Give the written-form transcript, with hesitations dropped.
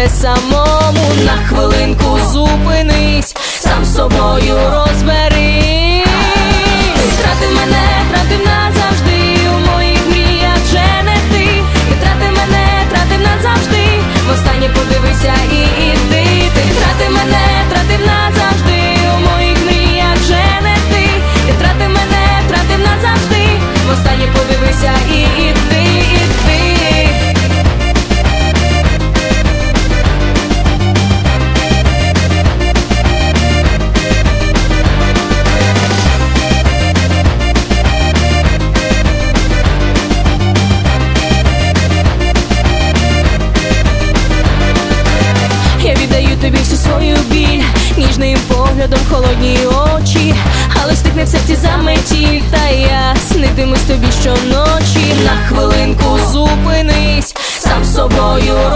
тебе самому. На хвилинку зупинись, сам з собою розберись. Ти втратив мене, втратив назавжди, у моїх мріях вже не ти. Ти втратив мене, втратив назавжди, востаннє подивися і іди. Ти втратив мене, втратив назавжди, у моїх мріях вже не ти. Ти втратив мене, втратив назавжди, востаннє подивися і іди, іди. Я віддаю тобі всю свою біль, ніжним поглядом холодні очі, але стихне в серці заметіль, та я снитимусь тобі щоночі. На хвилинку зупинись, сам з собою